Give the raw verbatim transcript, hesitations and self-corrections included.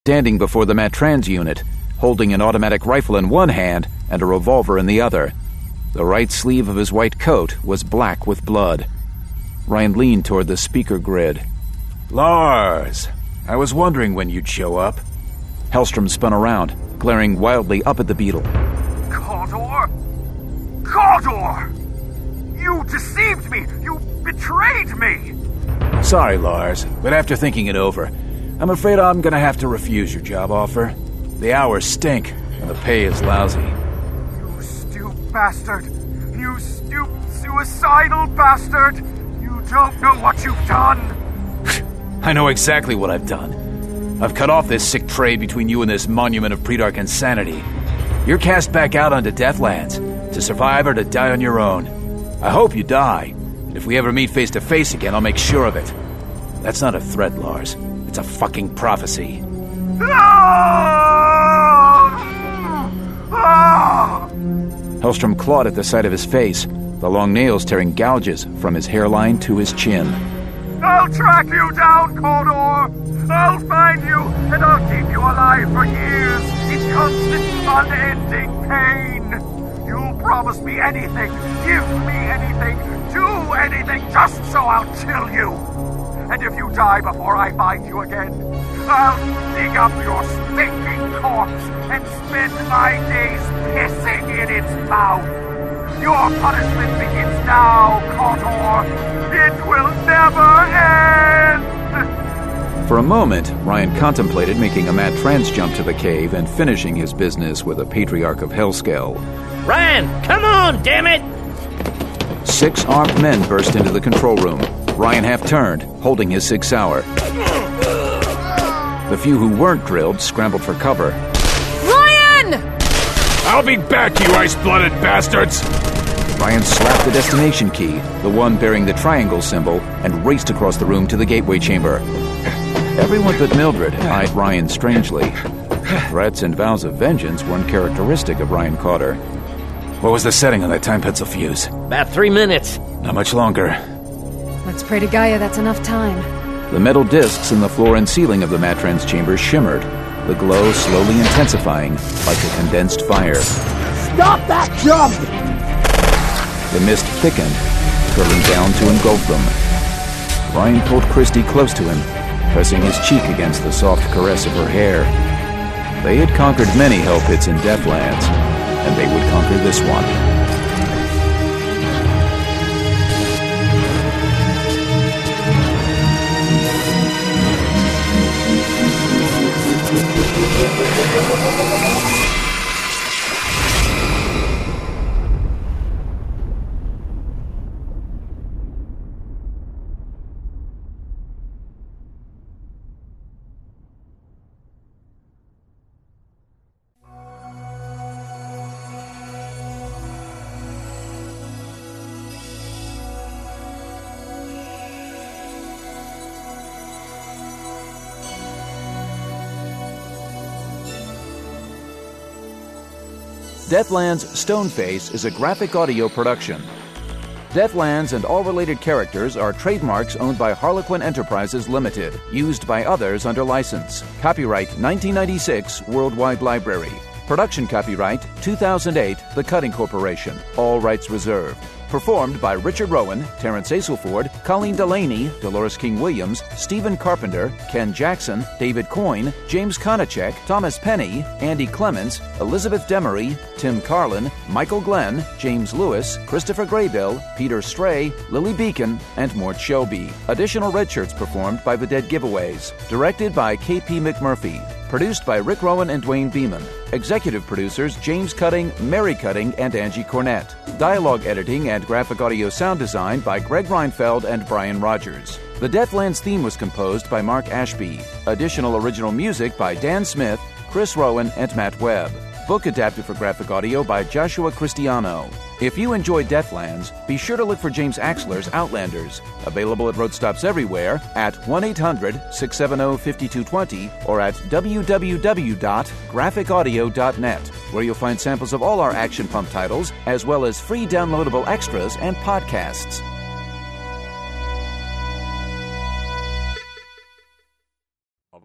standing before the Matrans unit, holding an automatic rifle in one hand and a revolver in the other. The right sleeve of his white coat was black with blood. Ryan leaned toward the speaker grid. Lars, I was wondering when you'd show up. Hellstrom spun around, glaring wildly up at the beetle. Cawdor! Cawdor! You deceived me! You betrayed me! Sorry, Lars, but after thinking it over, I'm afraid I'm gonna have to refuse your job offer. The hours stink, and the pay is lousy. You stoop bastard! You stoop suicidal bastard! You don't know what you've done! I know exactly what I've done. I've cut off this sick trade between you and this monument of Predarch insanity. You're cast back out onto Deathlands, to survive or to die on your own. I hope you die, and if we ever meet face to face again, I'll make sure of it. That's not a threat, Lars. It's a fucking prophecy. Hellstrom clawed at the side of his face, the long nails tearing gouges from his hairline to his chin. I'll track you down, Cawdor! I'll find you, and I'll keep you alive for years in constant, unending pain. You'll promise me anything, give me anything, do anything, just so I'll kill you. And if you die before I find you again, I'll dig up your stinking corpse and spend my days pissing in its mouth. Your punishment begins now, Cawdor. It will never end! For a moment, Ryan contemplated making a mad trance jump to the cave and finishing his business with a Patriarch of Hellscale. Ryan, come on, damn it! Six armed men burst into the control room. Ryan half-turned, holding his Sig Sauer. The few who weren't drilled scrambled for cover. Ryan! I'll be back, you ice-blooded bastards! Ryan slapped the destination key, the one bearing the triangle symbol, and raced across the room to the gateway chamber. Everyone but Mildred eyed Ryan strangely. Threats and vows of vengeance weren't characteristic of Ryan Carter. What was the setting on that time pencil fuse? About three minutes. Not much longer. Let's pray to Gaia that's enough time. The metal discs in the floor and ceiling of the Matrans chamber shimmered, the glow slowly intensifying like a condensed fire. Stop that jump! The mist thickened, curling down to engulf them. Ryan pulled Christy close to him, pressing his cheek against the soft caress of her hair. They had conquered many hell pits in Deathlands, and they would conquer this one. Deathlands Stoneface is a graphic audio production. Deathlands and all related characters are trademarks owned by Harlequin Enterprises Limited, used by others under license. Copyright nineteen ninety-six Worldwide Library. Production copyright two thousand eight The Cutting Corporation. All rights reserved. Performed by Richard Rowan, Terrence Aselford, Colleen Delaney, Dolores King-Williams, Stephen Carpenter, Ken Jackson, David Coyne, James Konachek, Thomas Penny, Andy Clements, Elizabeth Demery, Tim Carlin, Michael Glenn, James Lewis, Christopher Graybill, Peter Stray, Lily Beacon, and Mort Shelby. Additional red shirts performed by The Dead Giveaways. Directed by K P McMurphy. Produced by Rick Rowan and Dwayne Beeman. Executive producers James Cutting, Mary Cutting, and Angie Cornett. Dialogue editing and graphic audio sound design by Greg Reinfeld and Brian Rogers. The Deathlands theme was composed by Mark Ashby. Additional original music by Dan Smith, Chris Rowan, and Matt Webb. Book adapted for graphic audio by Joshua Cristiano. If you enjoyed Deathlands, be sure to look for James Axler's Outlanders, available at road stops everywhere at one eight hundred, six seven zero, five two two zero or at w w w dot graphic audio dot net, where you'll find samples of all our Action Pump titles, as well as free downloadable extras and podcasts.